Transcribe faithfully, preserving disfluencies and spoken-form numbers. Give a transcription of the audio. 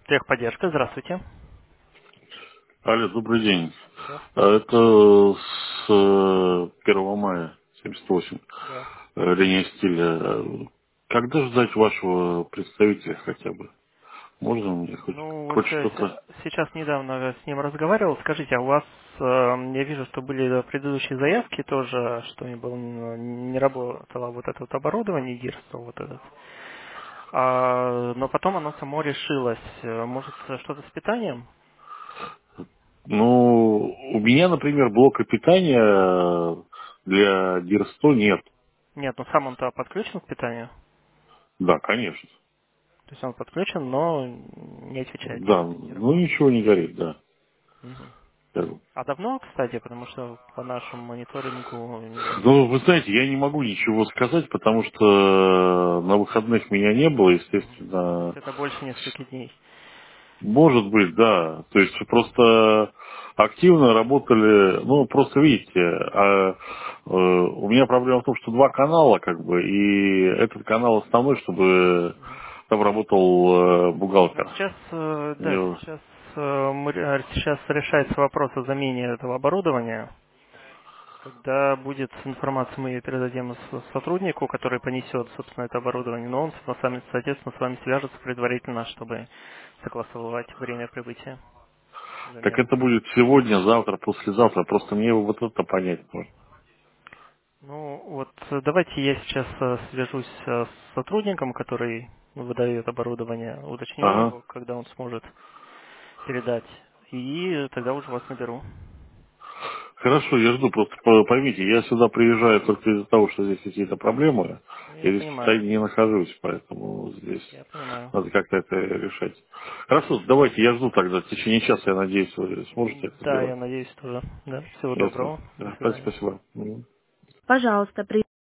Техподдержка, здравствуйте. Алло, добрый день. Да, А Это с э, первого мая семьдесят восемь да. э, линия стиля. Когда ждать вашего представителя хотя бы? Можно мне хоть, Ну, вот хоть э, что-то? с- сейчас недавно с ним разговаривал. Скажите, а у вас, э, я вижу, что были предыдущие заявки тоже, что не, было, не работало вот это вот оборудование, гирство вот этот. А, но потом оно само решилось. Э, Может, что-то с питанием? Ну, у меня, например, блока питания для дир сто нет. Нет, ну сам он-то подключен к питанию. Да, конечно. То есть он подключен, но не отвечает, Да, не, не ну работает. ничего не горит, да. Мгм. Как бы. А давно, кстати, потому что по нашему мониторингу Ну, вы знаете, я не могу ничего сказать, потому что на выходных меня не было, Мгм. То есть естественно. это больше нескольких дней. Может быть, да. То есть просто активно работали, ну, просто видите, а, э, у меня проблема в том, что два канала, как бы, и этот канал основной, чтобы Мгм. там работал э, Ну, бухгалтер. сейчас, э, У да, него- сейчас, э, мы ре- сейчас решается вопрос о замене этого оборудования. Когда будет информация, мы ее передадим с- сотруднику, который понесет, собственно, это оборудование, но он, с вами, соответственно, с вами свяжется предварительно, чтобы согласовать время прибытия Так замены. это будет сегодня, завтра, послезавтра. Просто мне вот это понять нужно. Ну, вот э, давайте я сейчас э, свяжусь э, с сотрудником, который выдает оборудование, уточню у Ага. него, когда он сможет передать, и тогда уже вас наберу. Хорошо, я жду. Просто по- поймите, я сюда приезжаю только из-за того, что здесь какие-то проблемы. Ну, Я я здесь понимаю, постоянно не нахожусь, поэтому здесь я понимаю. надо как-то это решать. Хорошо, давайте, я жду тогда. В течение часа, я надеюсь, вы сможете М, это Да, сделать. я надеюсь тоже. Да. Всего Ясно. доброго. До Да, свидания. спасибо. Мгм. Пожалуйста, при